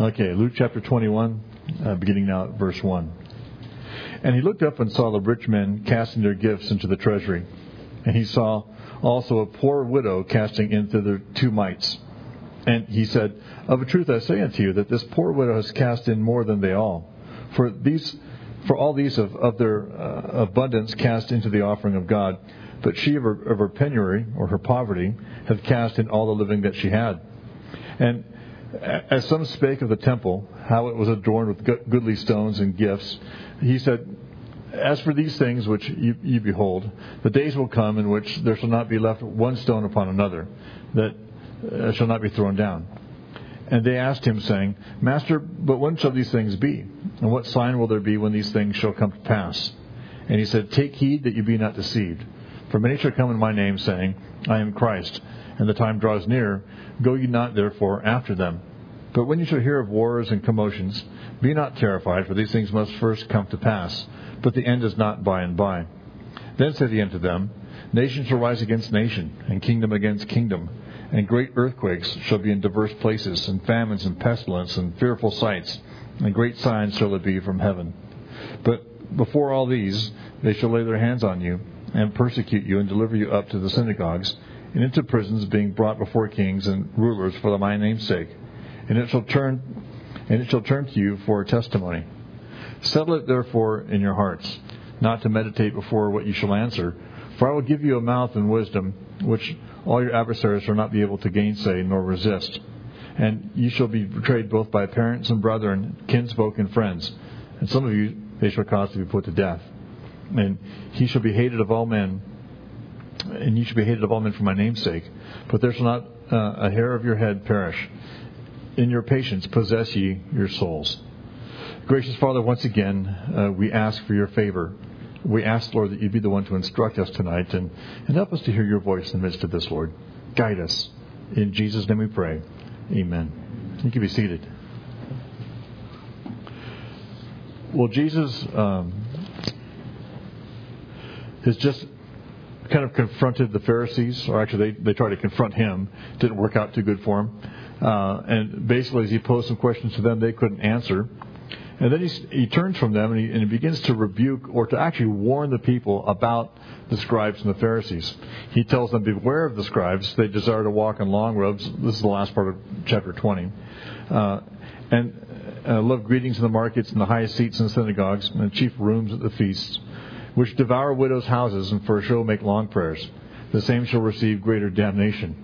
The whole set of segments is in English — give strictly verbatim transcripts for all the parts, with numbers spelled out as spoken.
Okay, Luke chapter twenty-one, uh, beginning now at verse one. And he looked up and saw the rich men casting their gifts into the treasury. And he saw also a poor widow casting in their two mites. And he said, Of a truth I say unto you, that this poor widow has cast in more than they all. For these, for all these of, of their uh, abundance cast into the offering of God. But she of her, of her penury, or her poverty, hath cast in all the living that she had. And as some spake of the temple, how it was adorned with goodly stones and gifts, he said, As for these things which you, you behold, the days will come in which there shall not be left one stone upon another, that uh, shall not be thrown down. And they asked him, saying, Master, but when shall these things be? And what sign will there be when these things shall come to pass? And he said, Take heed that you be not deceived. For many shall come in my name, saying, I am Christ, and the time draws near. Go ye not therefore after them. But when you shall hear of wars and commotions, be not terrified, for these things must first come to pass, but the end is not by and by. Then said he unto them, Nation shall rise against nation, and kingdom against kingdom, and great earthquakes shall be in diverse places, and famines and pestilence, and fearful sights, and great signs shall it be from heaven. But before all these, they shall lay their hands on you, and persecute you, and deliver you up to the synagogues, and into prisons, being brought before kings and rulers for my name's sake. And it shall turn, and it shall turn to you for a testimony. Settle it therefore in your hearts, not to meditate before what you shall answer. For I will give you a mouth and wisdom, which all your adversaries shall not be able to gainsay nor resist. And you shall be betrayed both by parents and brethren, kinsfolk and friends. And some of you they shall cause to be put to death. And he shall be hated of all men, and you shall be hated of all men for my name's sake. But there shall not uh, a hair of your head perish. In your patience possess ye your souls. Gracious Father, once again, uh, we ask for your favor. We ask, Lord, that you be the one to instruct us tonight and, and help us to hear your voice in the midst of this, Lord. Guide us. In Jesus' name we pray. Amen. You can be seated. Well, Jesus um, has just kind of confronted the Pharisees, or actually they, they tried to confront him. Didn't work out too good for him. Uh, and basically, as he posed some questions to them, they couldn't answer. And then he, he turns from them and he, and he begins to rebuke or to actually warn the people about the scribes and the Pharisees. He tells them, beware of the scribes. They desire to walk on long robes. This is the last part of chapter twenty. Uh, and uh, love greetings in the markets and the highest seats in the synagogues and the chief rooms at the feasts, which devour widows' houses and for a show make long prayers. The same shall receive greater damnation.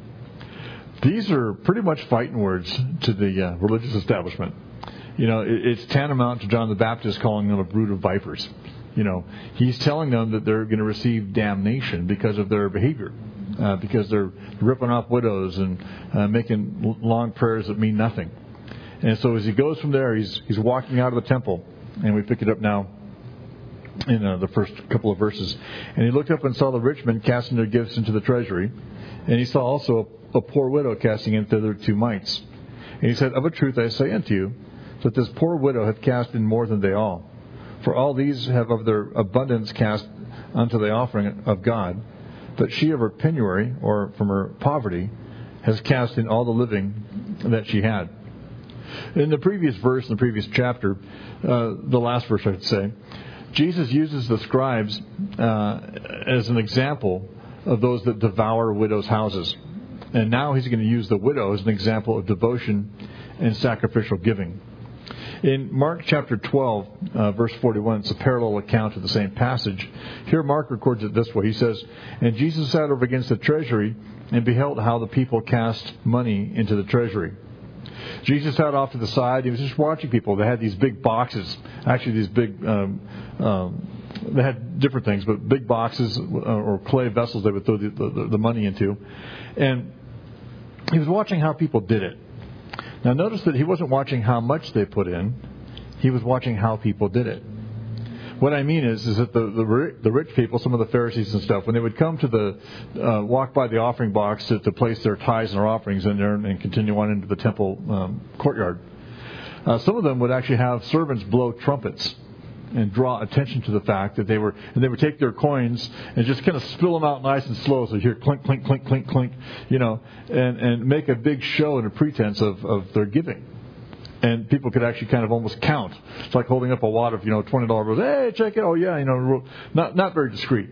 These are pretty much fighting words to the uh, religious establishment. You know, it, it's tantamount to John the Baptist calling them a brood of vipers. You know, he's telling them that they're going to receive damnation because of their behavior, uh, because they're ripping off widows and uh, making long prayers that mean nothing. And so as he goes from there, he's he's walking out of the temple, and we pick it up now in uh, the first couple of verses. And he looked up and saw the rich men casting their gifts into the treasury, and he saw also a, a poor widow casting in thither two mites. And he said, Of a truth I say unto you, that this poor widow hath cast in more than they all. For all these have of their abundance cast unto the offering of God. But she of her penury, or from her poverty, has cast in all the living that she had. In the previous verse, in the previous chapter, uh, the last verse I should say, Jesus uses the scribes uh, as an example of those that devour widows' houses. And now he's going to use the widow as an example of devotion and sacrificial giving. In Mark chapter twelve, uh, verse forty-one, it's a parallel account of the same passage. Here Mark records it this way. He says, And Jesus sat over against the treasury and beheld how the people cast money into the treasury. Jesus sat off to the side. He was just watching people. They had these big boxes, actually these big, um, um, they had different things, but big boxes uh, or clay vessels they would throw the, the, the money into. And he was watching how people did it. Now notice that he wasn't watching how much they put in. He was watching how people did it. What I mean is, is that the, the the rich people, some of the Pharisees and stuff, when they would come to the, uh, walk by the offering box to, to place their tithes and their offerings in there and continue on into the temple um, courtyard, uh, some of them would actually have servants blow trumpets and draw attention to the fact that they were, and they would take their coins and just kind of spill them out nice and slow, so you hear clink, clink, clink, clink, clink, you know, and, and make a big show and a pretense of, of their giving. And people could actually kind of almost count. It's like holding up a wad of, you know, twenty dollar bills. Hey, check it. Oh, yeah, you know, not not very discreet.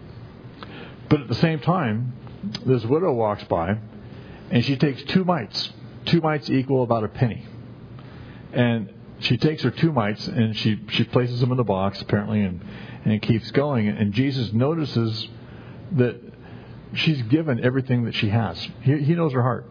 But at the same time, this widow walks by, and she takes two mites. Two mites equal about a penny. And she takes her two mites, and she, she places them in the box, apparently, and, and keeps going. And Jesus notices that she's given everything that she has. He, he knows her heart.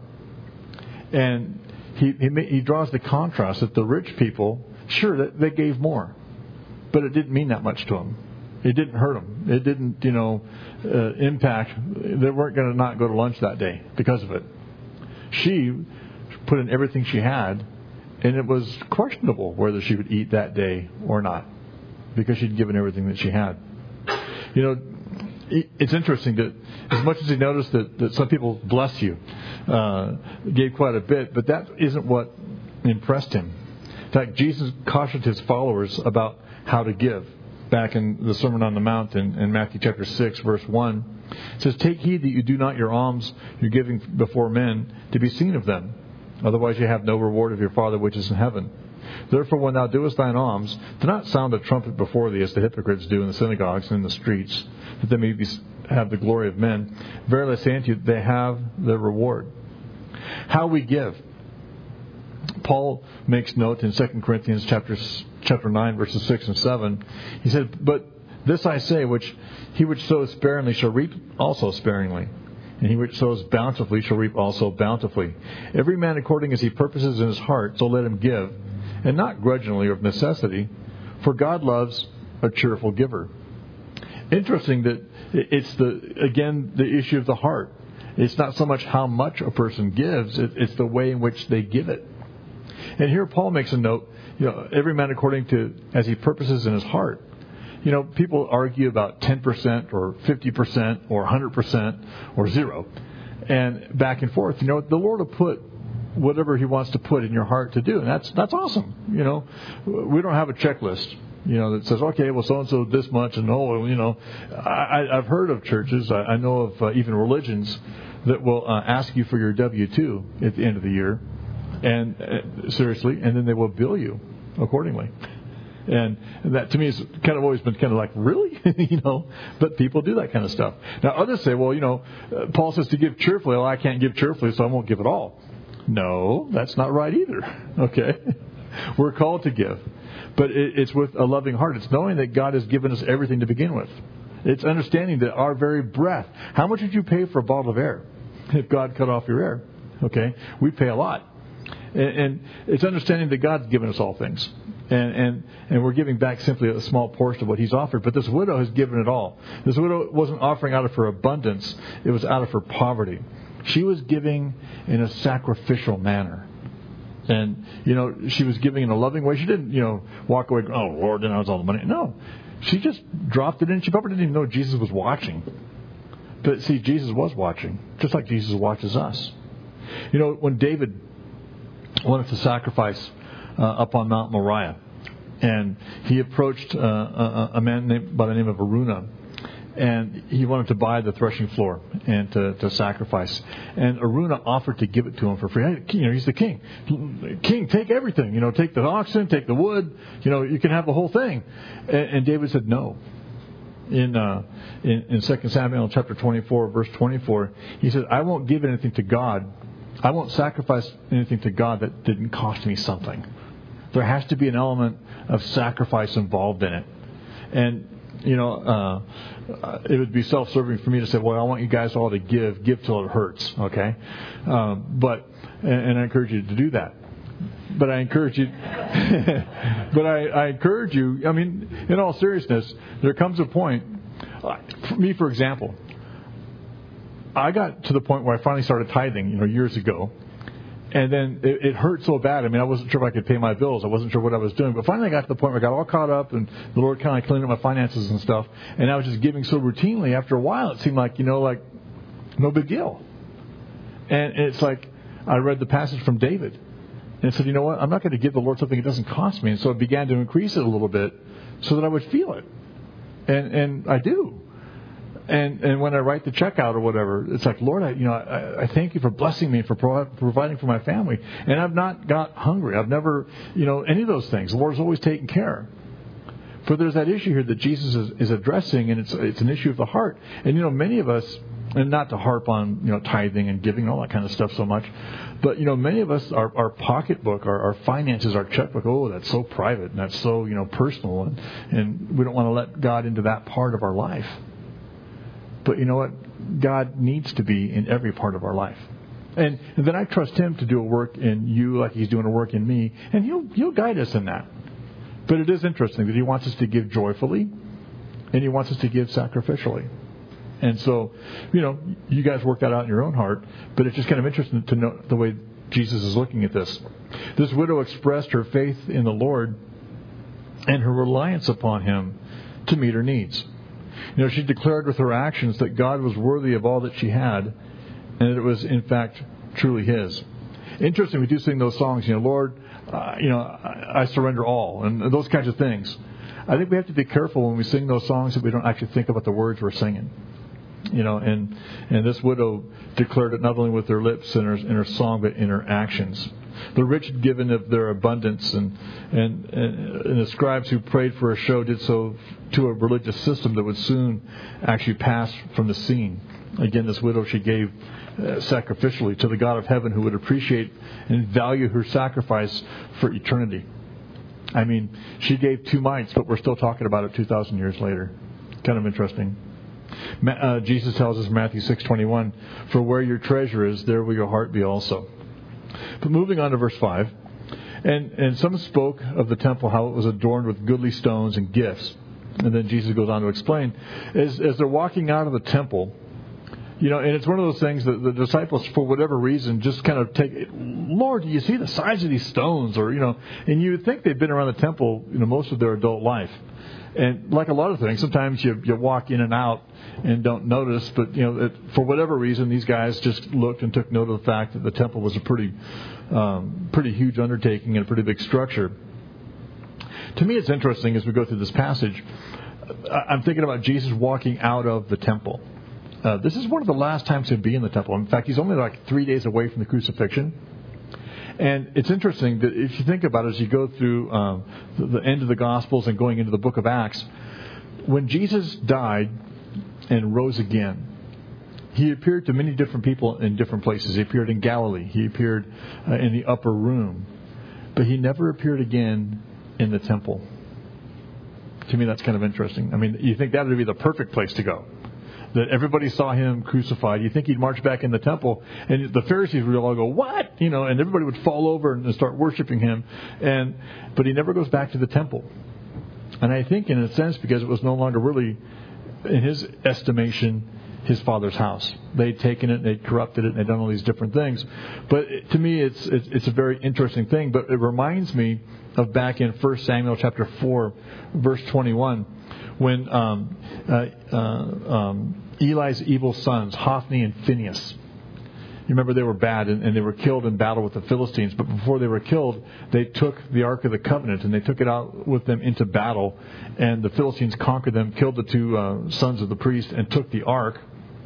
And he, he he draws the contrast that the rich people, sure, that they gave more, but it didn't mean that much to them. It didn't hurt them. It didn't, you know, uh, impact. They weren't going to not go to lunch that day because of it. She put in everything she had, and it was questionable whether she would eat that day or not because she'd given everything that she had. You know, it's interesting that as much as he noticed that, that some people bless you, uh, gave quite a bit, but that isn't what impressed him. In fact, Jesus cautioned his followers about how to give. Back in the Sermon on the Mount in, in Matthew chapter six, verse one, it says, "Take heed that you do not your alms you're giving before men to be seen of them. Otherwise you have no reward of your Father which is in heaven. Therefore when thou doest thine alms, do not sound a trumpet before thee as the hypocrites do in the synagogues and in the streets, that they may be, have the glory of men. Verily I say unto you, they have their reward." How we give. Paul makes note in Second Corinthians chapter, chapter nine, verses six and seven. He said, "But this I say, which he which sows sparingly shall reap also sparingly. And he which sows bountifully shall reap also bountifully. Every man according as he purposes in his heart, so let him give, and not grudgingly or of necessity, for God loves a cheerful giver." Interesting that it's the again the issue of the heart. It's not so much how much a person gives; it's the way in which they give it. And here Paul makes a note, you know, every man according to as he purposes in his heart. You know, people argue about ten percent or fifty percent or one hundred percent or zero. And back and forth. You know, the Lord will put whatever he wants to put in your heart to do. And that's that's awesome. You know, we don't have a checklist, you know, that says, okay, well, so-and-so this much. And, oh, you know, I, I've heard of churches, I, I know of uh, even religions that will uh, ask you for your W two at the end of the year. And uh, seriously, and then they will bill you accordingly. And that to me has kind of always been kind of like, really? you know, but people do that kind of stuff. Now others say, well, you know, uh, Paul says to give cheerfully. Well, I can't give cheerfully, so I won't give at all. No, that's not right either. Okay. We're called to give. But it, it's with a loving heart. It's knowing that God has given us everything to begin with. It's understanding that our very breath. How much would you pay for a bottle of air if God cut off your air? Okay. We pay a lot. And it's understanding that God's given us all things. And, and and we're giving back simply a small portion of what he's offered. But this widow has given it all. This widow wasn't offering out of her abundance. It was out of her poverty. She was giving in a sacrificial manner. And, you know, she was giving in a loving way. She didn't, you know, walk away, oh, Lord, then I was all the money. No. She just dropped it in. She probably didn't even know Jesus was watching. But see, Jesus was watching. Just like Jesus watches us. You know, when David wanted to sacrifice uh, up on Mount Moriah, and he approached uh, a, a man named, by the name of Araunah, and he wanted to buy the threshing floor and to, to sacrifice. And Araunah offered to give it to him for free. Hey, you know, he's the king. King, take everything. You know, take the oxen, take the wood. You know, you can have the whole thing. And, and David said no. In, uh, in in Second Samuel chapter twenty-four, verse twenty-four, he said, "I won't give anything to God. I won't sacrifice anything to God that didn't cost me something." There has to be an element of sacrifice involved in it. And, you know, uh, it would be self-serving for me to say, well, I want you guys all to give, give till it hurts, okay? Um, but, and, and I encourage you to do that. But I encourage you, but I, I encourage you, I mean, in all seriousness, there comes a point, for me, for example, I got to the point where I finally started tithing, you know, years ago. And then it, it hurt so bad. I mean, I wasn't sure if I could pay my bills. I wasn't sure what I was doing. But finally I got to the point where I got all caught up, and the Lord kind of cleaned up my finances and stuff. And I was just giving so routinely. After a while, it seemed like, you know, like no big deal. And it's like I read the passage from David. And said, you know what, I'm not going to give the Lord something that doesn't cost me. And so I began to increase it a little bit so that I would feel it. And and I do. And and when I write the check out or whatever, it's like, Lord, I, you know, I, I thank you for blessing me, for pro- providing for my family. And I've not got hungry. I've never, you know, any of those things. The Lord's always taken care. For there's that issue here that Jesus is, is addressing, and it's it's an issue of the heart. And, you know, many of us, and not to harp on, you know, tithing and giving and all that kind of stuff so much, but, you know, many of us, our, our pocketbook, our, our finances, our checkbook, oh, that's so private and that's so, you know, personal. And, and we don't want to let God into that part of our life. But you know what? God needs to be in every part of our life. And, and then I trust Him to do a work in you like He's doing a work in me. And He'll, He'll guide us in that. But it is interesting that He wants us to give joyfully and He wants us to give sacrificially. And so, you know, you guys work that out in your own heart. But it's just kind of interesting to know the way Jesus is looking at this. This widow expressed her faith in the Lord and her reliance upon Him to meet her needs. You know, she declared with her actions that God was worthy of all that she had, and that it was, in fact, truly His. Interesting, we do sing those songs, you know, Lord, uh, you know, I, I surrender all, and those kinds of things. I think we have to be careful when we sing those songs that we don't actually think about the words we're singing. You know, and and this widow declared it not only with her lips and her, in her song, but in her actions. The rich had given of their abundance, and, and and the scribes who prayed for a show did so to a religious system that would soon actually pass from the scene. Again, this widow, she gave uh, sacrificially to the God of heaven, who would appreciate and value her sacrifice for eternity. I mean, she gave two mites, but we're still talking about it two thousand years later. Kind of interesting. Uh, Jesus tells us in Matthew six twenty-one, "For where your treasure is, there will your heart be also." But moving on to verse five, and and some spoke of the temple, how it was adorned with goodly stones and gifts. And then Jesus goes on to explain, as as they're walking out of the temple, you know, and it's one of those things that the disciples, for whatever reason, just kind of take, Lord, do you see the size of these stones? Or, you know, and you would think they've been around the temple, you know, most of their adult life. And like a lot of things, sometimes you you walk in and out and don't notice. But, you know, it, for whatever reason, these guys just looked and took note of the fact that the temple was a pretty, um, pretty huge undertaking and a pretty big structure. To me, it's interesting as we go through this passage. I'm thinking about Jesus walking out of the temple. Uh, this is one of the last times he'd be in the temple. In fact, he's only like three days away from the crucifixion. And it's interesting that if you think about it, as you go through um, the, the end of the Gospels and going into the book of Acts, when Jesus died and rose again, He appeared to many different people in different places. He appeared in Galilee. He appeared uh, in the upper room. But He never appeared again in the temple. To me, that's kind of interesting. I mean, you think that would be the perfect place to go. That everybody saw Him crucified. You think He'd march back in the temple, and the Pharisees would all go, "What?" You know, and everybody would fall over and start worshiping Him. And but He never goes back to the temple. And I think, in a sense, because it was no longer really, in His estimation, His Father's house. They'd taken it, they'd corrupted it, and they'd done all these different things. But to me, it's it's, it's a very interesting thing. But it reminds me of back in First Samuel chapter four, verse twenty-one, when um, uh, uh, um, Eli's evil sons, Hophni and Phinehas. You remember they were bad and, and they were killed in battle with the Philistines. But before they were killed, they took the Ark of the Covenant and they took it out with them into battle. And the Philistines conquered them, killed the two uh, sons of the priest, and took the Ark.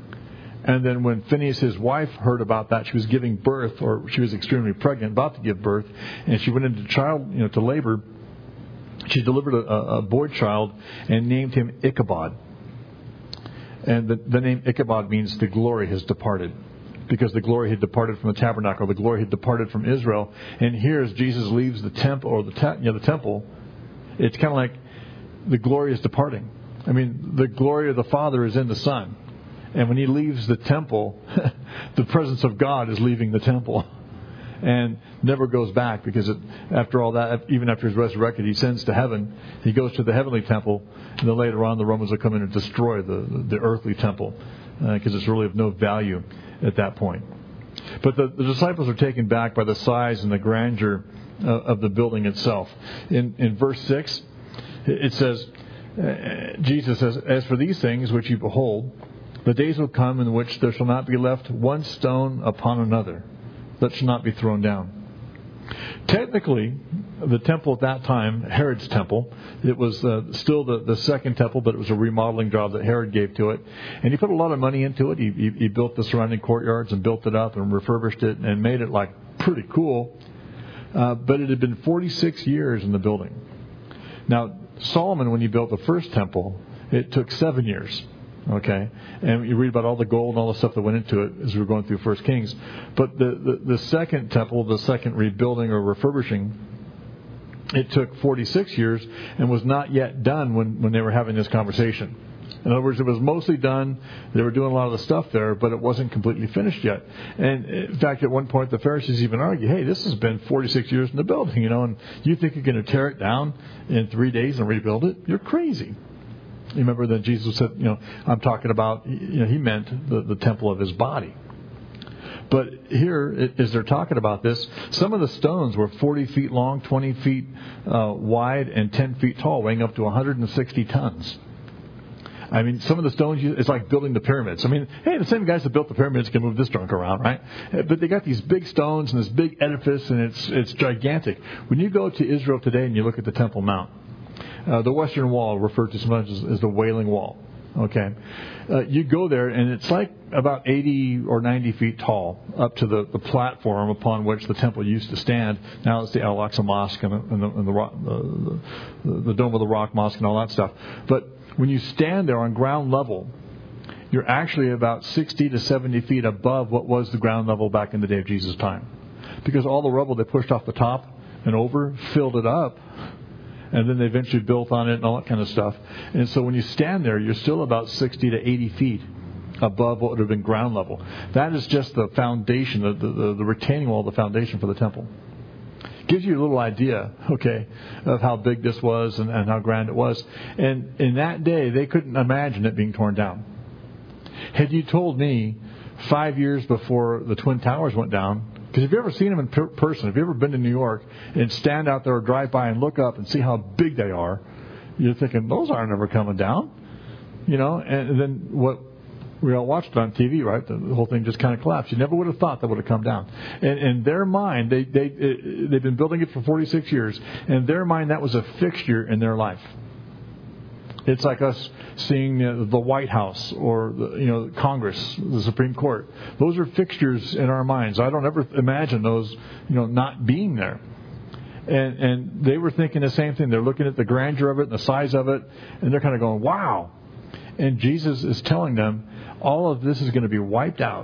And then when Phinehas, his wife, heard about that, she was giving birth, or she was extremely pregnant, about to give birth, and she went into child, you know, to labor. She delivered a, a boy child and named him Ichabod. And the, the name Ichabod means the glory has departed, because the glory had departed from the tabernacle, the glory had departed from Israel. And here, as Jesus leaves the temple, or the te- you know, the temple, it's kind of like the glory is departing. I mean, the glory of the Father is in the Son. And when He leaves the temple, the presence of God is leaving the temple. And never goes back, because it, after all that, even after He's resurrected, He sends to heaven. He goes to the heavenly temple. And then later on, the Romans will come in and destroy the, the, the earthly temple, because uh, it's really of no value at that point. But the, the disciples are taken back by the size and the grandeur uh, of the building itself. In, in verse six, it says, uh, Jesus says, "As for these things which you behold, the days will come in which there shall not be left one stone upon another that shall not be thrown down." Technically, the temple at that time, Herod's temple, it was uh, still the, the second temple, but it was a remodeling job that Herod gave to it. And he put a lot of money into it. He, he, he built the surrounding courtyards and built it up and refurbished it and made it like pretty cool. Uh, but it had been forty-six years in the building. Now, Solomon, when he built the first temple, it took seven years. Okay, and you read about all the gold and all the stuff that went into it as we were going through First Kings. But the, the, the second temple, the second rebuilding or refurbishing, it took forty-six years and was not yet done when, when they were having this conversation. In other words, it was mostly done. They were doing a lot of the stuff there, but it wasn't completely finished yet. And in fact, at one point, the Pharisees even argued, hey, this has been forty-six years in the building, you know, and you think you're going to tear it down in three days and rebuild it? You're crazy. You remember that Jesus said, you know, I'm talking about, you know, he meant the, the temple of his body. But here, as they're talking about this, some of the stones were forty feet long, twenty feet uh, wide, and ten feet tall, weighing up to one hundred sixty tons. I mean, some of the stones, it's like building the pyramids. I mean, hey, the same guys that built the pyramids can move this junk around, right? But they got these big stones and this big edifice, and it's it's gigantic. When you go to Israel today and you look at the Temple Mount, Uh, the Western Wall, referred to sometimes as, as the Wailing Wall. Okay, uh, you go there and it's like about eighty or ninety feet tall up to the, the platform upon which the temple used to stand. Now it's the Al-Aqsa Mosque and, the, and, the, and the, rock, the, the, the Dome of the Rock Mosque and all that stuff. But when you stand there on ground level, you're actually about sixty to seventy feet above what was the ground level back in the day of Jesus' time, because all the rubble they pushed off the top and over filled it up. And then they eventually built on it and all that kind of stuff. And so when you stand there, you're still about sixty to eighty feet above what would have been ground level. That is just the foundation, the, the, the retaining wall, the foundation for the temple. Gives you a little idea, okay, of how big this was and, and how grand it was. And in that day, they couldn't imagine it being torn down. Had you told me five years before the Twin Towers went down, because if you've ever seen them in per- person, if you've ever been to New York and stand out there or drive by and look up and see how big they are, you're thinking, those aren't ever coming down. You know, and then what we all watched it on T V, right? The whole thing just kind of collapsed. You never would have thought that would have come down. And in their mind, they, they, it, they've been building it for forty-six years. In their mind, that was a fixture in their life. It's like us seeing uh, the White House or the, you know, Congress, the Supreme Court. Those are fixtures in our minds. I don't ever imagine those, you know, not being there. And and they were thinking the same thing. They're looking at the grandeur of it and the size of it, and they're kind of going, wow. And Jesus is telling them, all of this is going to be wiped out,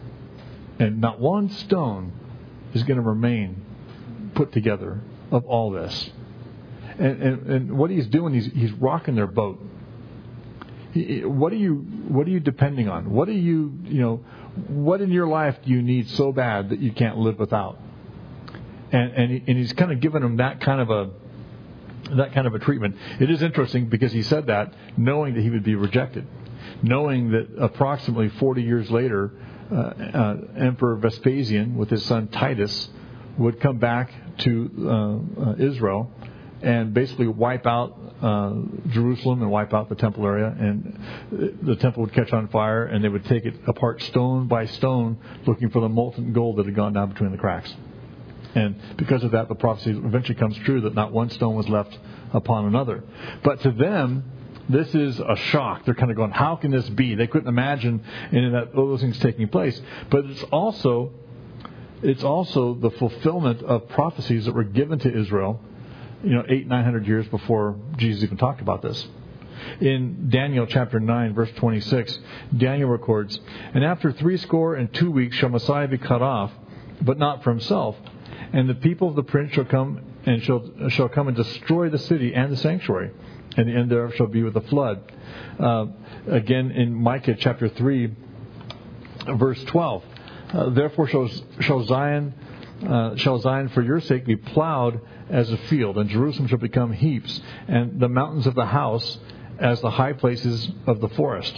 and not one stone is going to remain put together of all this. And, and, and what he's doing, he's, he's rocking their boat. He, what are you What are you depending on? What are you, you know, what in your life do you need so bad that you can't live without? And and, he, and he's kind of giving them that kind of a that kind of a treatment. It is interesting because he said that knowing that he would be rejected, knowing that approximately forty years later, uh, uh, Emperor Vespasian with his son Titus would come back to uh, uh, Israel and basically wipe out uh, Jerusalem and wipe out the temple area, and the temple would catch on fire, and they would take it apart stone by stone, looking for the molten gold that had gone down between the cracks. And because of that, the prophecy eventually comes true that not one stone was left upon another. But to them, this is a shock. They're kind of going, how can this be? They couldn't imagine any of that, all those things taking place. But it's also, it's also the fulfillment of prophecies that were given to Israel, you know, eight, nine hundred years before Jesus even talked about this. In Daniel chapter nine, verse twenty-six, Daniel records, "And after threescore and two weeks shall Messiah be cut off, but not for himself. And the people of the prince shall come and shall shall come and destroy the city and the sanctuary, and the end thereof shall be with a flood." Uh, again, in Micah chapter three, verse twelve, uh, "Therefore shall shall Zion uh, shall Zion for your sake be plowed as a field, and Jerusalem shall become heaps, and the mountains of the house as the high places of the forest."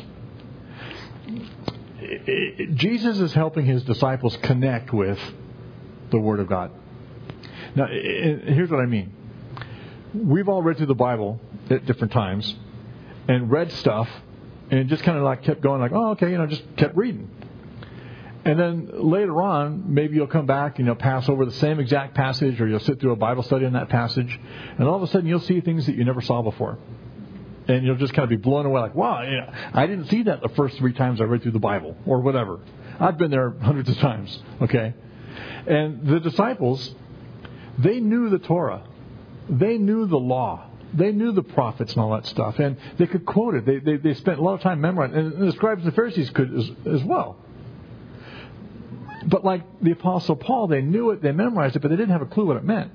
Jesus is helping his disciples connect with the Word of God. Now, here's what I mean. We've all read through the Bible at different times and read stuff and just kind of like kept going like, oh, okay, you know, just kept reading. And then later on, maybe you'll come back and you'll pass over the same exact passage, or you'll sit through a Bible study on that passage, and all of a sudden you'll see things that you never saw before. And you'll just kind of be blown away like, wow, I didn't see that the first three times I read through the Bible, or whatever. I've been there hundreds of times, okay? And the disciples, they knew the Torah. They knew the law. They knew the prophets and all that stuff. And they could quote it. They, they, they spent a lot of time memorizing it. And the scribes and the Pharisees could as, as well. But like the Apostle Paul, they knew it, they memorized it, but they didn't have a clue what it meant.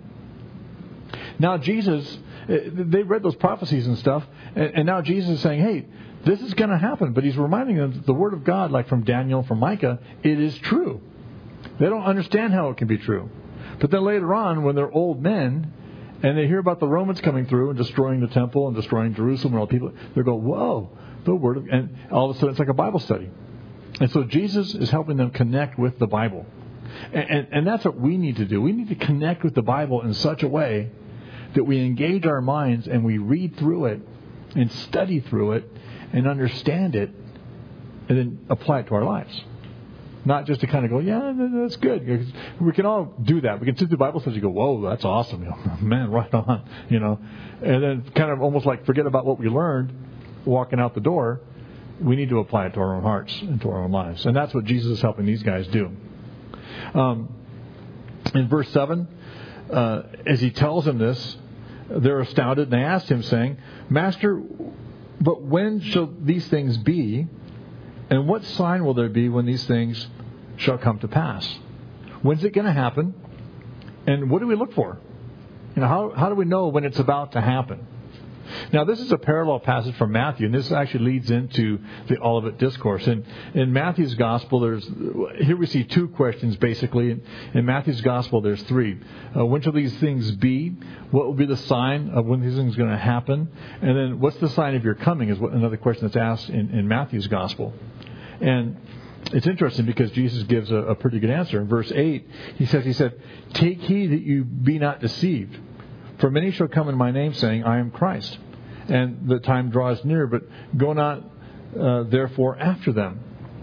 Now Jesus, they read those prophecies and stuff, and now Jesus is saying, hey, this is going to happen. But he's reminding them that the Word of God, like from Daniel, from Micah, it is true. They don't understand how it can be true. But then later on, when they're old men, and they hear about the Romans coming through and destroying the temple and destroying Jerusalem and all the people, they go, whoa, the Word of... And all of a sudden it's like a Bible study. And so Jesus is helping them connect with the Bible. And, and, and that's what we need to do. We need to connect with the Bible in such a way that we engage our minds and we read through it and study through it and understand it and then apply it to our lives. Not just to kind of go, yeah, that's good. We can all do that. We can sit through the Bible study and go, whoa, that's awesome. You know, man, right on. You know, and then kind of almost like forget about what we learned walking out the door. We need to apply it to our own hearts and to our own lives. And that's what Jesus is helping these guys do. Um, in verse seven, uh, as he tells them this, they're astounded, and they asked him, saying, Master, but when shall these things be? And what sign will there be when these things shall come to pass? When's it going to happen? And what do we look for? You know, how, how do we know when it's about to happen? Now, this is a parallel passage from Matthew, and this actually leads into the Olivet Discourse. And in Matthew's Gospel, there's here we see two questions, basically. In, in Matthew's Gospel, there's three. Uh, when shall these things be? What will be the sign of when these things are going to happen? And then, what's the sign of your coming is what another question that's asked in, in Matthew's Gospel. And it's interesting because Jesus gives a, a pretty good answer. In verse eight, he says, he said, Take heed that you be not deceived. For many shall come in my name, saying, I am Christ. And the time draws near, but go not uh, therefore after them.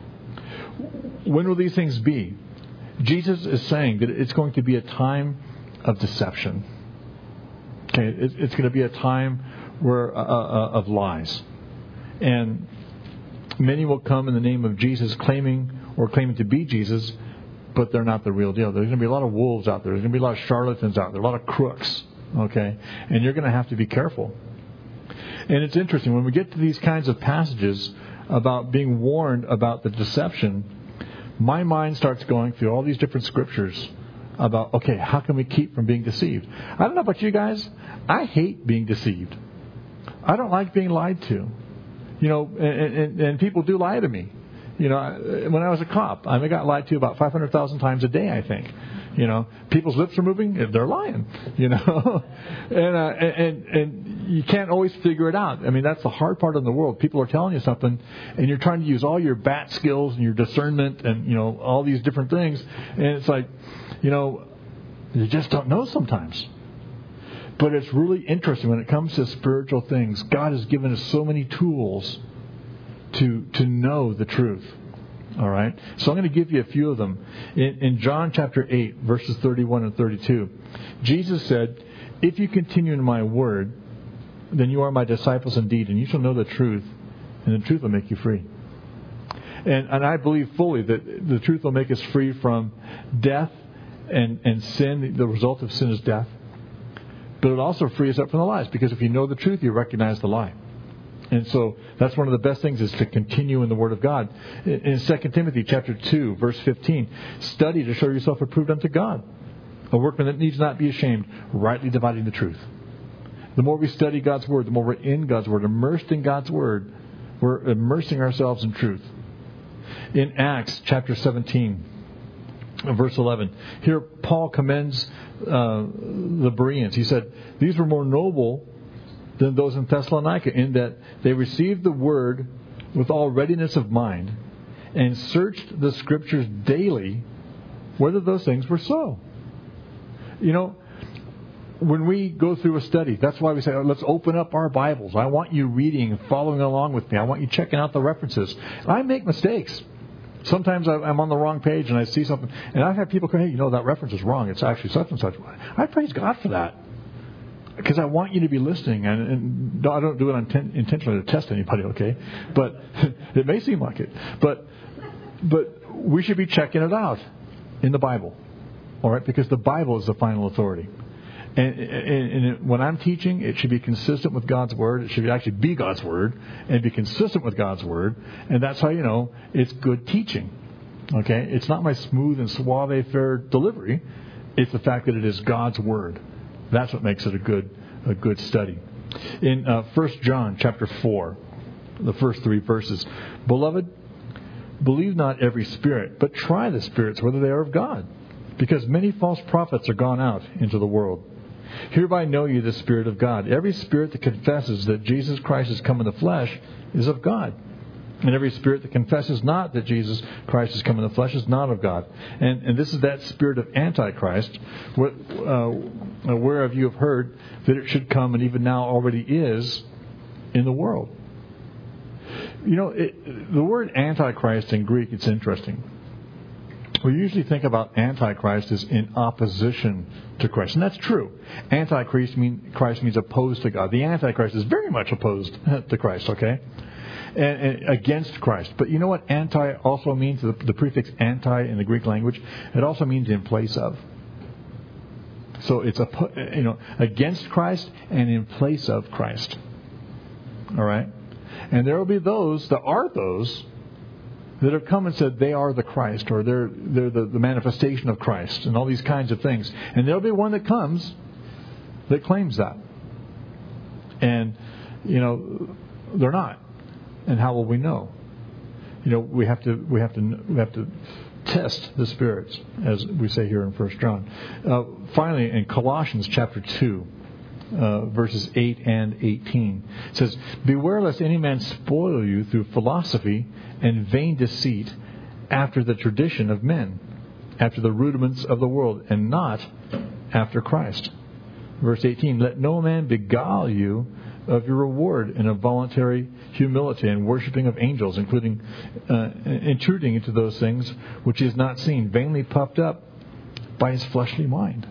When will these things be? Jesus is saying that it's going to be a time of deception. Okay, it, it's going to be a time where uh, uh, of lies. And many will come in the name of Jesus, claiming or claiming to be Jesus, but they're not the real deal. There's going to be a lot of wolves out there. There's going to be a lot of charlatans out there, a lot of crooks. Okay, and you're going to have to be careful. And it's interesting, when we get to these kinds of passages about being warned about the deception, my mind starts going through all these different scriptures about, okay, how can we keep from being deceived? I don't know about you guys. I hate being deceived. I don't like being lied to. You know, and, and, and people do lie to me. You know, when I was a cop, I got lied to about five hundred thousand times a day, I think. You know, people's lips are moving, they're lying, you know. and, uh, and and you can't always figure it out. I mean, that's the hard part in the world. People are telling you something, and you're trying to use all your bat skills and your discernment and, you know, all these different things. And it's like, you know, you just don't know sometimes. But it's really interesting when it comes to spiritual things. God has given us so many tools to to know the truth. All right? So I'm going to give you a few of them. In, in John chapter eight, verses thirty-one and thirty-two, Jesus said, If you continue in my word, then you are my disciples indeed, and you shall know the truth, and the truth will make you free. And, and I believe fully that the truth will make us free from death and, and sin. The result of sin is death. But it also frees us up from the lies, because if you know the truth, you recognize the lie. And so that's one of the best things, is to continue in the Word of God. In Second Timothy chapter two, verse fifteen, study to show yourself approved unto God, a workman that needs not be ashamed, rightly dividing the truth. The more we study God's Word, the more we're in God's Word, immersed in God's Word, we're immersing ourselves in truth. In Acts chapter seventeen, verse eleven, here Paul commends uh, the Bereans. He said, these were more noble than those in Thessalonica, in that they received the word with all readiness of mind and searched the scriptures daily whether those things were so. You know, when we go through a study, that's why we say, oh, let's open up our Bibles. I want you reading and following along with me. I want you checking out the references. I make mistakes. Sometimes I'm on the wrong page and I see something, and I've had people go, hey, you know, that reference is wrong. It's actually such and such. I praise God for that, because I want you to be listening, and, and I don't do it inten- intentionally to test anybody, okay? But it may seem like it. But but we should be checking it out in the Bible, all right? Because the Bible is the final authority. And, and, and it, when I'm teaching, it should be consistent with God's Word. It should actually be God's Word and be consistent with God's Word. And that's how you know it's good teaching. Okay? It's not my smooth and suave-fair delivery. It's the fact that it is God's Word. That's what makes it a good a good study. In uh, First John chapter four, the first three verses, Beloved, believe not every spirit, but try the spirits whether they are of God, because many false prophets are gone out into the world. Hereby know ye the Spirit of God. Every spirit that confesses that Jesus Christ has come in the flesh is of God. And every spirit that confesses not that Jesus Christ has come in the flesh is not of God. And, and this is that spirit of Antichrist, where, uh, whereof you have heard that it should come, and even now already is, in the world. You know, it, the word Antichrist in Greek, it's interesting. We usually think about Antichrist as in opposition to Christ. And that's true. Antichrist mean, Christ means opposed to God. The Antichrist is very much opposed to Christ, okay? And, and against Christ. But you know what anti also means? The, the prefix anti in the Greek language, it also means in place of. So it's a, you know, against Christ and in place of Christ. All right? And there will be those, there are those, that have come and said they are the Christ, or they're they're the, the manifestation of Christ, and all these kinds of things. And there'll be one that comes that claims that. And, you know, they're not. And how will we know? You know, we have to we have to we have to test the spirits, as we say here in First John. Uh, finally, in Colossians chapter two, uh, verses eight and eighteen, it says, "Beware lest any man spoil you through philosophy and vain deceit, after the tradition of men, after the rudiments of the world, and not after Christ." Verse eighteen, "Let no man beguile you of your reward in a voluntary humility and worshiping of angels, including uh, intruding into those things which he has not seen, vainly puffed up by his fleshly mind."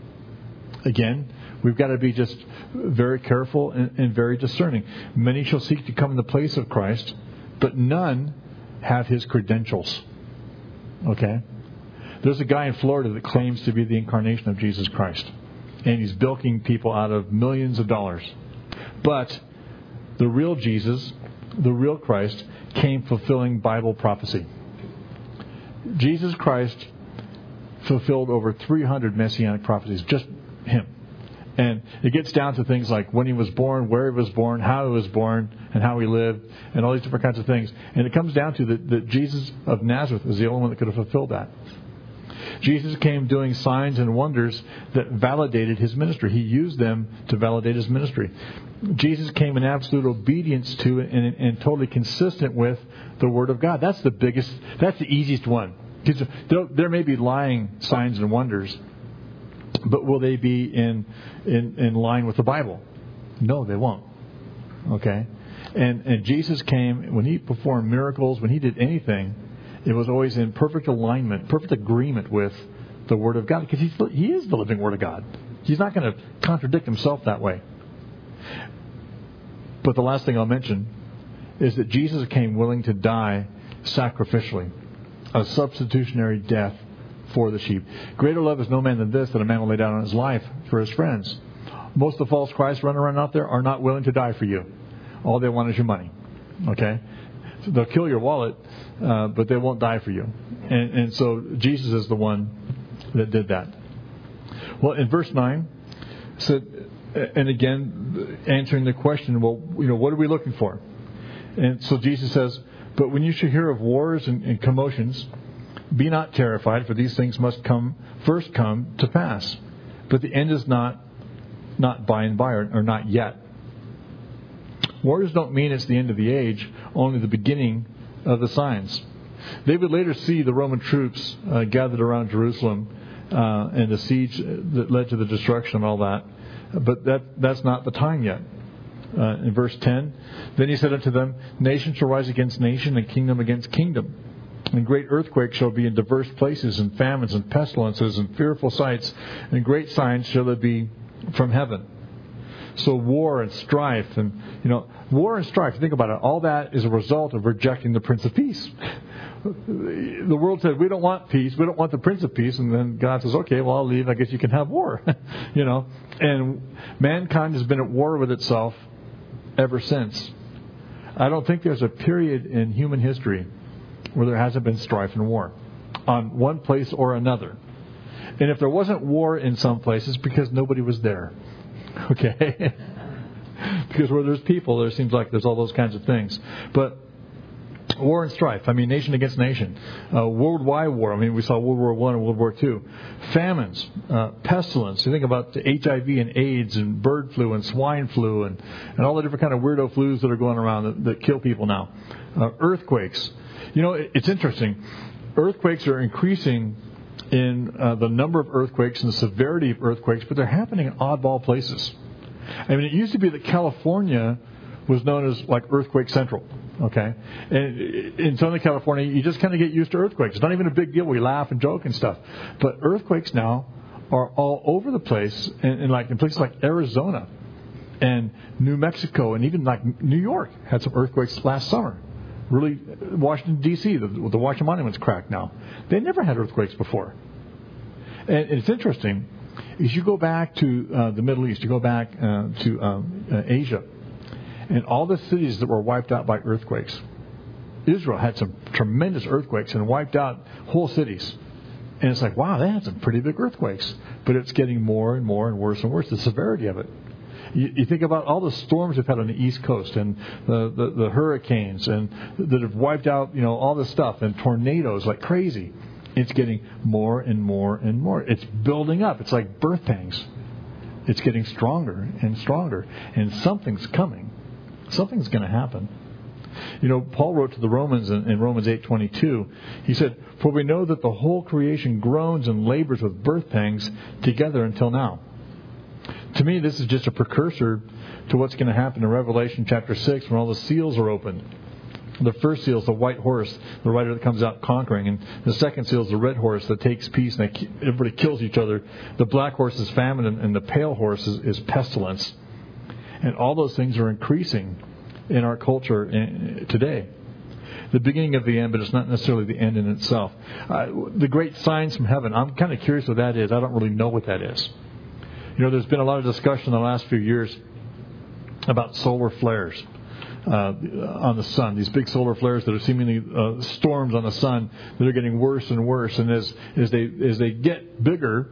Again, we've got to be just very careful and, and very discerning. "Many shall seek to come in the place of Christ, but none have his credentials." Okay? There's a guy in Florida that claims to be the incarnation of Jesus Christ. And he's bilking people out of millions of dollars. But the real Jesus, the real Christ, came fulfilling Bible prophecy. Jesus Christ fulfilled over three hundred messianic prophecies. Just him. And it gets down to things like when he was born, where he was born, how he was born, and how he lived, and all these different kinds of things. And it comes down to that, that Jesus of Nazareth is the only one that could have fulfilled that. Jesus came doing signs and wonders that validated his ministry. He used them to validate his ministry. Jesus came in absolute obedience to and, and totally consistent with the Word of God. That's the biggest, that's the easiest one. There, there may be lying signs and wonders, but will they be in, in in line with the Bible? No, they won't. Okay? And and Jesus came, when he performed miracles, when he did anything, it was always in perfect alignment, perfect agreement with the Word of God, because he's, he is the living Word of God. He's not going to contradict himself that way. But the last thing I'll mention is that Jesus came willing to die sacrificially, a substitutionary death for the sheep. "Greater love is no man than this, that a man will lay down his life for his friends." Most of the false Christs running around out there are not willing to die for you. All they want is your money. Okay? So they'll kill your wallet, uh, but they won't die for you. And, and so Jesus is the one that did that. Well, in verse nine, said, and again, answering the question, well, you know, what are we looking for? And so Jesus says, "But when you shall hear of wars and, and commotions, be not terrified, for these things must come first come to pass. But the end is not not by and by, or, or not yet." Wars don't mean it's the end of the age, only the beginning of the signs. They would later see the Roman troops uh, gathered around Jerusalem uh, and the siege that led to the destruction and all that. But that that's not the time yet. Uh, in verse ten, "Then he said unto them, Nation shall rise against nation, and kingdom against kingdom. And great earthquakes shall be in diverse places, and famines and pestilences and fearful sights, and great signs shall there be from heaven. So war and strife, and you know, war and strife, think about it, all that is a result of rejecting the Prince of Peace. The world said, we don't want peace, we don't want the Prince of Peace, and then God says, okay, well, I'll leave, I guess you can have war. You know, and mankind has been at war with itself ever since. I don't think there's a period in human history where there hasn't been strife and war on one place or another. And if there wasn't war in some places, because nobody was there. Okay? Because where there's people, there seems like there's all those kinds of things. But war and strife, I mean, nation against nation. Uh, worldwide war, I mean, we saw World War One and World War Two. Famines, uh, pestilence. You think about the H I V and AIDS and bird flu and swine flu and, and all the different kind of weirdo flus that are going around that, that kill people now. Uh, earthquakes. You know, it's interesting. Earthquakes are increasing in uh, the number of earthquakes and the severity of earthquakes, but they're happening in oddball places. I mean, it used to be that California was known as like Earthquake Central. Okay? And in Southern California, you just kind of get used to earthquakes. It's not even a big deal. We laugh and joke and stuff. But earthquakes now are all over the place, and, and like in places like Arizona and New Mexico, and even like New York had some earthquakes last summer. Really, Washington, D C, the, the Washington Monument's cracked now. They never had earthquakes before. And it's interesting, is you go back to uh, the Middle East, you go back uh, to um, uh, Asia, and all the cities that were wiped out by earthquakes. Israel had some tremendous earthquakes and wiped out whole cities. And it's like, wow, they had some pretty big earthquakes. But it's getting more and more and worse and worse, the severity of it. You, you think about all the storms we've had on the East Coast and the, the, the hurricanes and that have wiped out, you know, all this stuff, and tornadoes like crazy. It's getting more and more and more. It's building up. It's like birth pangs. It's getting stronger and stronger. And something's coming. Something's going to happen. You know, Paul wrote to the Romans in, in Romans eight twenty-two. He said, "For we know that the whole creation groans and labors with birth pangs together until now." To me, this is just a precursor to what's going to happen in Revelation chapter six when all the seals are opened. The first seal is the white horse, the rider that comes out conquering. And the second seal is the red horse that takes peace and they, everybody kills each other. The black horse is famine, and, and the pale horse is, is pestilence. And all those things are increasing in our culture in, today. The beginning of the end, but it's not necessarily the end in itself. Uh, the great signs from heaven, I'm kind of curious what that is. I don't really know what that is. You know, there's been a lot of discussion in the last few years about solar flares uh, on the sun. These big solar flares that are seemingly uh, storms on the sun that are getting worse and worse. And as as they as they get bigger,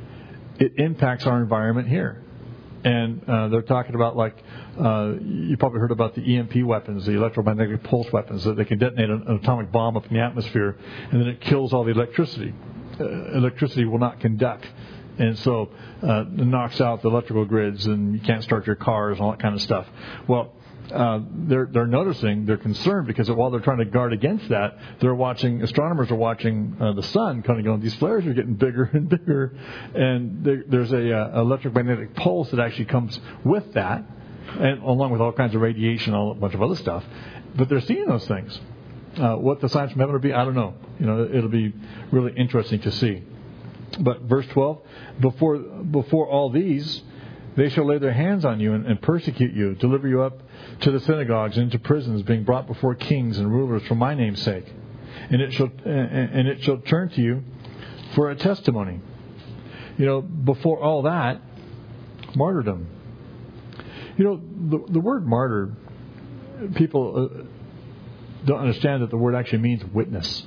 it impacts our environment here. And uh, they're talking about, like, uh, you probably heard about the E M P weapons, the electromagnetic pulse weapons, that they can detonate an, an atomic bomb up in the atmosphere, and then it kills all the electricity. Uh, electricity will not conduct. And so uh, it knocks out the electrical grids, and you can't start your cars and all that kind of stuff. Well, uh, they're they're noticing, they're concerned, because while they're trying to guard against that, they're watching, astronomers are watching uh, the sun kind of going, these flares are getting bigger and bigger. And there, there's a uh, electromagnetic pulse that actually comes with that, and along with all kinds of radiation, all a bunch of other stuff. But they're seeing those things. Uh, what the signs from heaven will be, I don't know. You know, it'll be really interesting to see. But verse twelve, before before all these, they shall lay their hands on you and, and persecute you, deliver you up to the synagogues and into prisons, being brought before kings and rulers for my name's sake. And it shall and it shall turn to you for a testimony. You know, before all that, martyrdom. You know, the the word martyr, people uh, don't understand that the word actually means witness,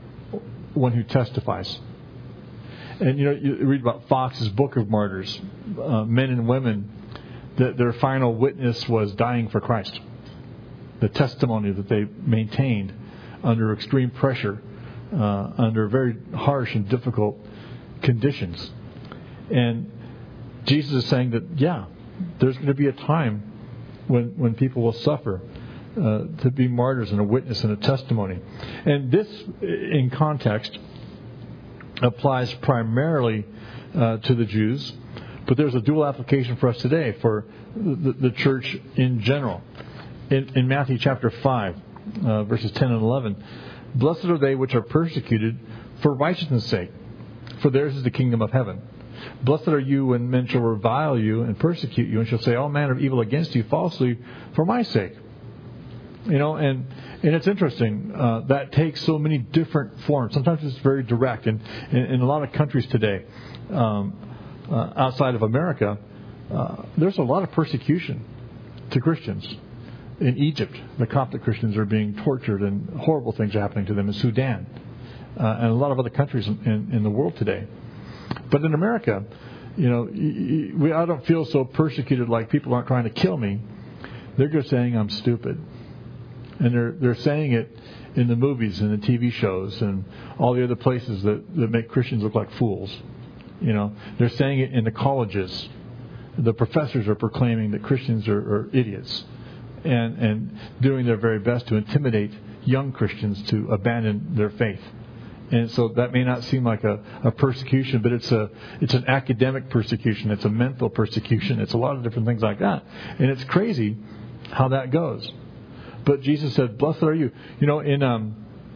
one who testifies. And, you know, you read about Fox's Book of Martyrs, uh, men and women, that their final witness was dying for Christ. The testimony that they maintained under extreme pressure, uh, under very harsh and difficult conditions. And Jesus is saying that, yeah, there's going to be a time when when people will suffer uh, to be martyrs and a witness and a testimony. And this, in context, applies primarily uh, to the Jews, but there's a dual application for us today for the, the church in general. In, in Matthew chapter five, uh, verses ten and eleven, Blessed are they which are persecuted for righteousness' sake, for theirs is the kingdom of heaven. Blessed are you when men shall revile you and persecute you, and shall say all manner of evil against you falsely for my sake. You know, and and it's interesting. Uh, that takes so many different forms. Sometimes it's very direct. And in, in a lot of countries today, um, uh, outside of America, uh, there's a lot of persecution to Christians. In Egypt, the Coptic Christians are being tortured and horrible things are happening to them in Sudan uh, and a lot of other countries in, in, in the world today. But in America, you know, we, I don't feel so persecuted like people aren't trying to kill me. They're just saying I'm stupid. And they're they're saying it in the movies and the T V shows and all the other places that, that make Christians look like fools. You know, they're saying it in the colleges. The professors are proclaiming that Christians are, are idiots. And, and doing their very best to intimidate young Christians to abandon their faith. And so that may not seem like a, a persecution, but it's a it's an academic persecution. It's a mental persecution. It's a lot of different things like that. And it's crazy how that goes. But Jesus said, blessed are you. You know, in um,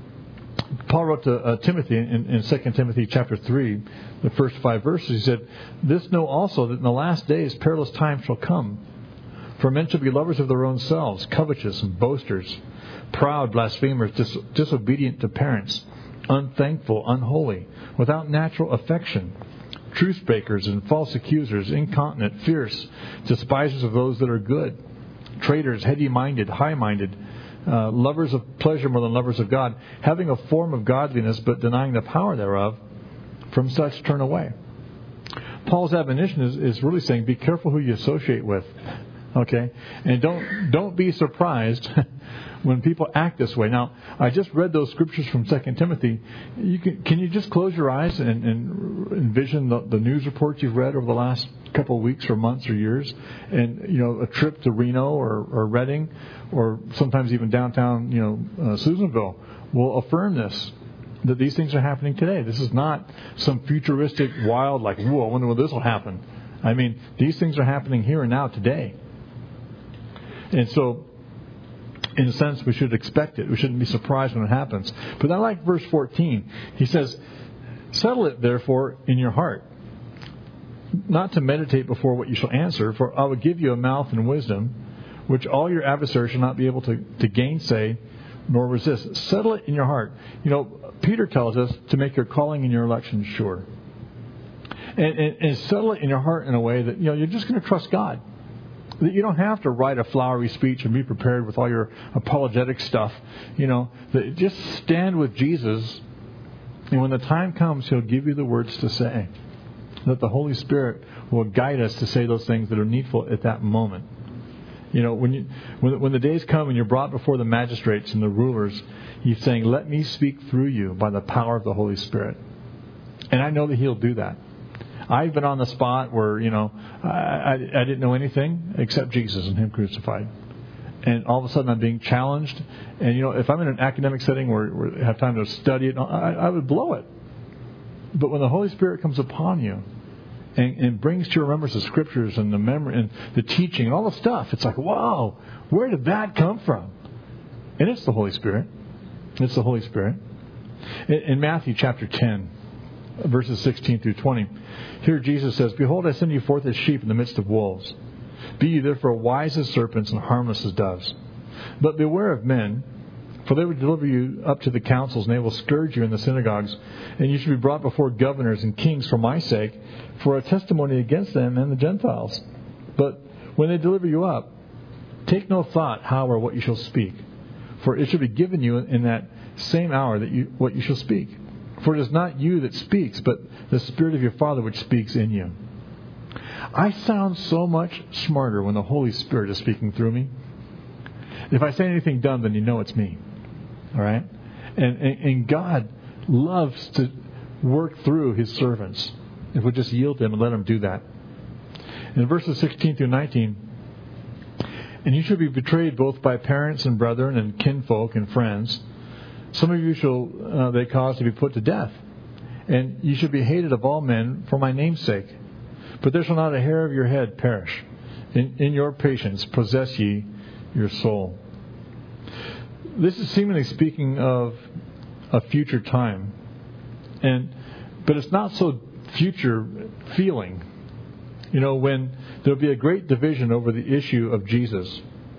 Paul wrote to uh, Timothy in, in Second Timothy chapter three, the first five verses, he said, this know also that in the last days perilous times shall come. For men shall be lovers of their own selves, covetous and boasters, proud, blasphemers, dis- disobedient to parents, unthankful, unholy, without natural affection, truce breakers and false accusers, incontinent, fierce, despisers of those that are good, traitors, heady-minded, high-minded, uh, lovers of pleasure more than lovers of God, having a form of godliness but denying the power thereof, from such turn away. Paul's admonition is, is really saying, be careful who you associate with. Okay, and don't don't be surprised when people act this way. Now, I just read those scriptures from Second Timothy. You can can you just close your eyes and, and envision the, the news reports you've read over the last couple of weeks or months or years, and you know a trip to Reno or, or Redding, or sometimes even downtown, you know, uh, Susanville will affirm this. That these things are happening today. This is not some futuristic, wild, like, whoa, I wonder when this will happen. I mean, these things are happening here and now today. And so, in a sense, we should expect it. We shouldn't be surprised when it happens. But I like verse fourteen. He says, settle it, therefore, in your heart, not to meditate before what you shall answer, for I will give you a mouth and wisdom, which all your adversaries shall not be able to, to gainsay nor resist. Settle it in your heart. You know, Peter tells us to make your calling and your election sure. And, and, and settle it in your heart in a way that, you know, you're just going to trust God. That you don't have to write a flowery speech and be prepared with all your apologetic stuff. You know, that just stand with Jesus, and when the time comes, He'll give you the words to say. That the Holy Spirit will guide us to say those things that are needful at that moment. You know, when you when, when the days come and you're brought before the magistrates and the rulers, He's saying, let me speak through you by the power of the Holy Spirit. And I know that He'll do that. I've been on the spot where, you know, I, I, I didn't know anything except Jesus and Him crucified. And all of a sudden I'm being challenged. And, you know, if I'm in an academic setting where, where I have time to study it, I, I would blow it. But when the Holy Spirit comes upon you and, and brings to your remembrance the Scriptures and the memory and the teaching and all the stuff, it's like, wow, where did that come from? And it's the Holy Spirit. It's the Holy Spirit. In, in Matthew chapter ten, verses sixteen through twenty, here Jesus says, behold, I send you forth as sheep in the midst of wolves. Be ye therefore wise as serpents and harmless as doves. But beware of men, for they will deliver you up to the councils, and they will scourge you in the synagogues. And you shall be brought before governors and kings for my sake, for a testimony against them and the Gentiles. But when they deliver you up, take no thought how or what you shall speak. For it shall be given you in that same hour that you what you shall speak. For it is not you that speaks, but the Spirit of your Father which speaks in you. I sound so much smarter when the Holy Spirit is speaking through me. If I say anything dumb, then you know it's me. All right? And, and, and God loves to work through His servants if we just yield to Him and let Him do that. In verses sixteen through nineteen, and you shall be betrayed both by parents and brethren and kinfolk and friends. Some of you shall uh, they cause to be put to death. And you shall be hated of all men for my name's sake. But there shall not a hair of your head perish. In, in your patience possess ye your soul. This is seemingly speaking of a future time. And but it's not so future feeling. You know, when there'll be a great division over the issue of Jesus.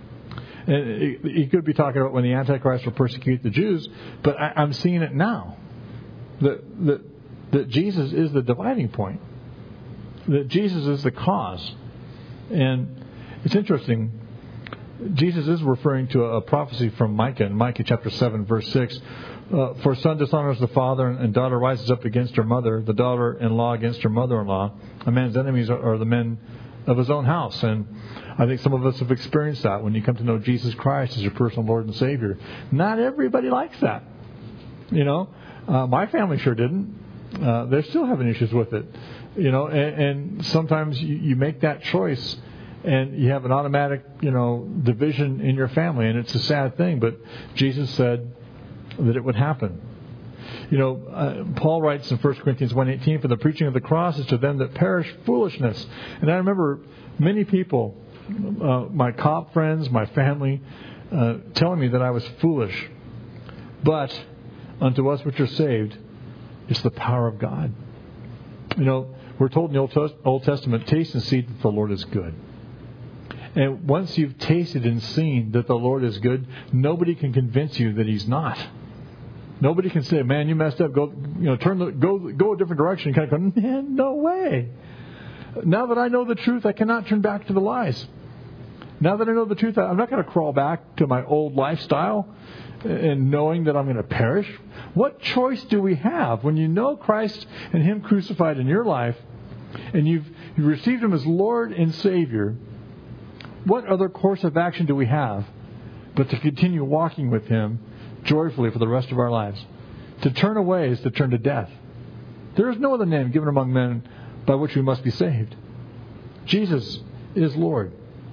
And he could be talking about when the Antichrist will persecute the Jews, but I, I'm seeing it now. That, that, that Jesus is the dividing point. That Jesus is the cause. And it's interesting, Jesus is referring to a prophecy from Micah, in Micah chapter seven, verse six. Uh, For son dishonors the father, and daughter rises up against her mother, the daughter-in-law against her mother-in-law. A man's enemies are, are the men of his own house. And I think some of us have experienced that when you come to know Jesus Christ as your personal Lord and Savior. Not everybody likes that. You know, uh, my family sure didn't. Uh, they're still having issues with it. You know, and, and sometimes you, you make that choice and you have an automatic, you know, division in your family, and it's a sad thing. But Jesus said that it would happen. You know, uh, Paul writes in First Corinthians one eighteen, for the preaching of the cross is to them that perish foolishness. And I remember many people, uh, my cop friends, my family, uh, telling me that I was foolish. But unto us which are saved, it's the power of God. You know, we're told in the Old Testament, taste and see that the Lord is good. And once you've tasted and seen that the Lord is good, nobody can convince you that He's not. Nobody can say, "Man, you messed up. Go, you know, turn the go go a different direction." You kind of go, "Man, no way." Now that I know the truth, I cannot turn back to the lies. Now that I know the truth, I'm not going to crawl back to my old lifestyle and knowing that I'm going to perish. What choice do we have when you know Christ and Him crucified in your life, and you've you received Him as Lord and Savior? What other course of action do we have but to continue walking with Him joyfully for the rest of our lives? To turn away is to turn to death. There is no other name given among men by which we must be saved. Jesus is Lord.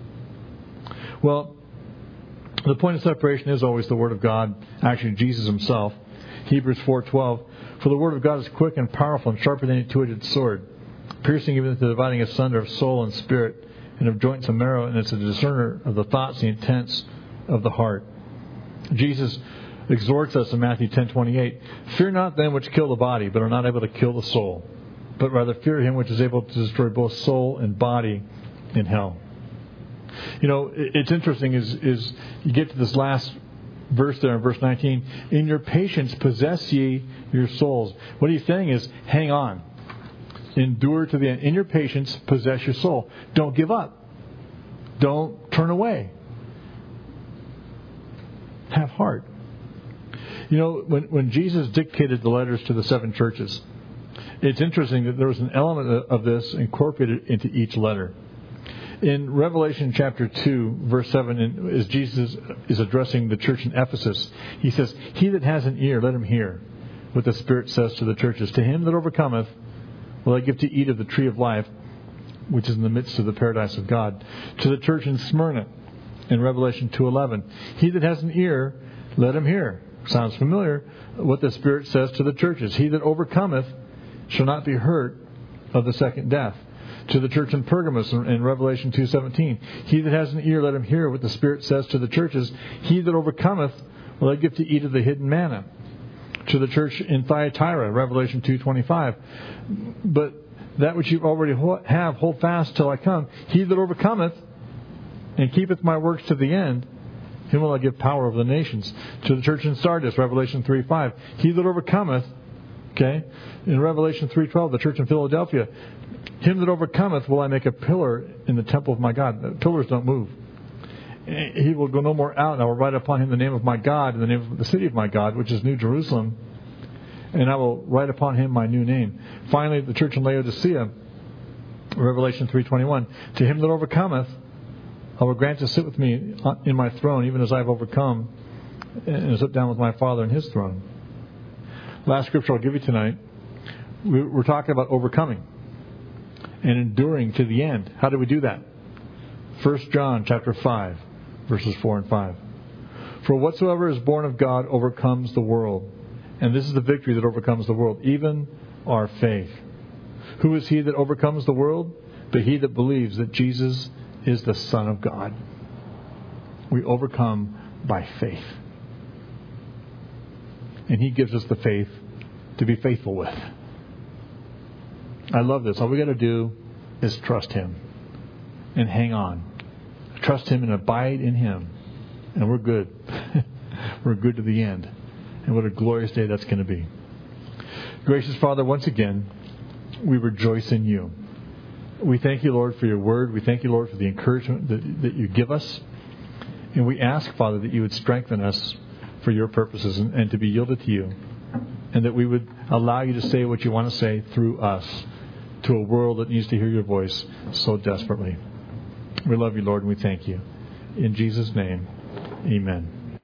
Well, the point of separation is always the Word of God, actually Jesus Himself. Hebrews four twelve, for the Word of God is quick and powerful and sharper than any two-edged sword, piercing even to the dividing asunder of soul and spirit, and of joints and marrow, and it's a discerner of the thoughts and intents of the heart. Jesus exhorts us in Matthew ten twenty-eight, fear not them which kill the body, but are not able to kill the soul, but rather fear Him which is able to destroy both soul and body in hell. You know, it's interesting is, is you get to this last verse there in verse nineteen, in your patience possess ye your souls. What He's saying is, hang on. Endure to the end. In your patience, possess your soul. Don't give up. Don't turn away. Have heart. You know, when, when Jesus dictated the letters to the seven churches, it's interesting that there was an element of this incorporated into each letter. In Revelation chapter two, verse seven, as Jesus is addressing the church in Ephesus, He says, he that has an ear, let him hear what the Spirit says to the churches. To him that overcometh, will I give to eat of the tree of life, which is in the midst of the paradise of God. To the church in Smyrna, in Revelation two eleven, he that has an ear, let him hear. Sounds familiar. What the Spirit says to the churches. He that overcometh shall not be hurt of the second death. To the church in Pergamos, in Revelation two seventeen, he that has an ear, let him hear what the Spirit says to the churches. He that overcometh will I give to eat of the hidden manna. To the church in Thyatira, Revelation two twenty-five. But that which you already have, hold fast till I come. He that overcometh and keepeth my works to the end, him will I give power over the nations. To the church in Sardis, Revelation three five. He that overcometh, okay, in Revelation three twelve, the church in Philadelphia, him that overcometh will I make a pillar in the temple of my God. The pillars don't move. He will go no more out, and I will write upon him the name of my God, and the name of the city of my God, which is New Jerusalem, and I will write upon him my new name. Finally, the church in Laodicea, Revelation three twenty-one, to him that overcometh, I will grant to sit with me in my throne, even as I have overcome, and sit down with my Father in His throne. Last scripture I'll give you tonight, we're talking about overcoming and enduring to the end. How do we do that? First John chapter five, verses four and five. For whatsoever is born of God overcomes the world. And this is the victory that overcomes the world, even our faith. Who is he that overcomes the world? But he that believes that Jesus is the Son of God. We overcome by faith. And He gives us the faith to be faithful with. I love this. All we got to do is trust Him and hang on. Trust Him and abide in Him. And we're good. We're good to the end. And what a glorious day that's going to be. Gracious Father, once again, we rejoice in You. We thank You, Lord, for Your word. We thank You, Lord, for the encouragement that, that You give us. And we ask, Father, that You would strengthen us for Your purposes and, and to be yielded to You. And that we would allow You to say what You want to say through us to a world that needs to hear Your voice so desperately. We love You, Lord, and we thank You. In Jesus' name, amen.